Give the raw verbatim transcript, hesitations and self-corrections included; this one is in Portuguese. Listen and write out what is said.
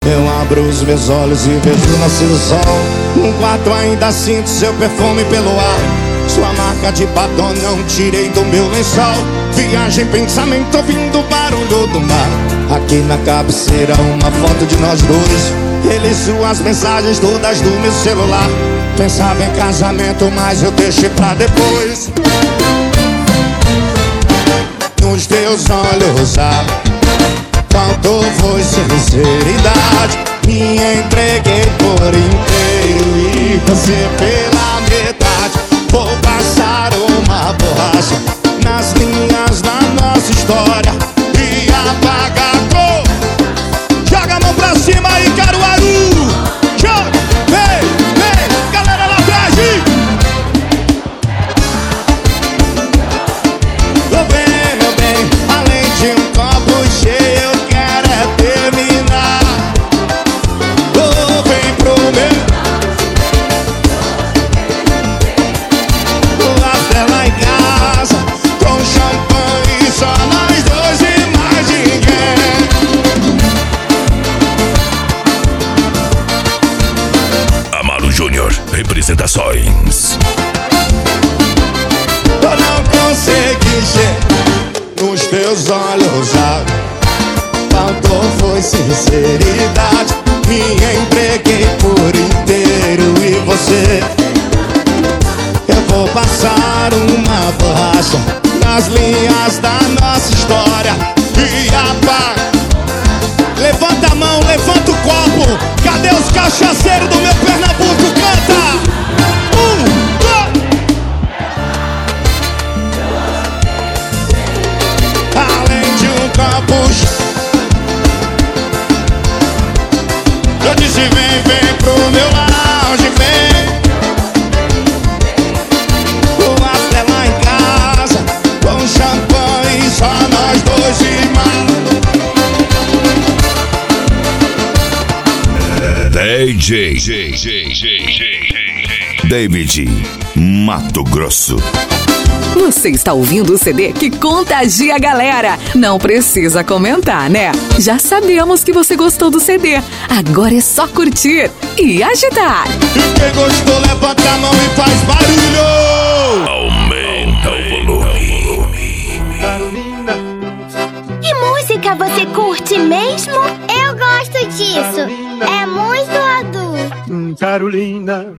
Eu abro os meus olhos e vejo o nascer do sol. No quarto ainda sinto seu perfume pelo ar. Sua marca de batom não tirei do meu lençol. Viagem, pensamento, ouvindo o barulho do mar. Aqui na cabeceira uma foto de nós dois. Ele suas mensagens todas do meu celular. Pensava em casamento, mas eu deixei pra depois. Nos teus olhos há faltou foi sinceridade. Me entreguei por inteiro e você pela metade. Vou passar uma borracha nas linhas da nossa história e apagar a cor. Joga a mão pra cima aí, Caruaru. Joga, vem, vem, galera lá atrás. Meu bem, meu bem, além de um copo cheio, eu quero é terminar. Oh, vem pro meu até lá em casa, com champanhe, só nós dois e mais ninguém. Amaro Júnior, representações. Eu não consegui ver nos teus olhos a faltou foi sinceridade. Me entreguei por inteiro e você. Eu vou passar uma borracha nas linhas da nossa história e apaga. Levanta a mão, levanta o copo. Cadê os cachaceiros do meu Pernambuco? Canta! Um, dois. Além de um copo, eu disse vem, vem pro meu lounge, vem. Até lá em casa, com champanhe, só nós dois e mais. D J David Mato Grosso. Você está ouvindo o C D que contagia a galera. Não precisa comentar, né? Já sabemos que você gostou do C D. Agora é só curtir e agitar. E quem gostou, levanta a mão e faz barulho. Aumenta o volume. Que música você curte mesmo? Eu gosto disso. É muito adulto. Carolina.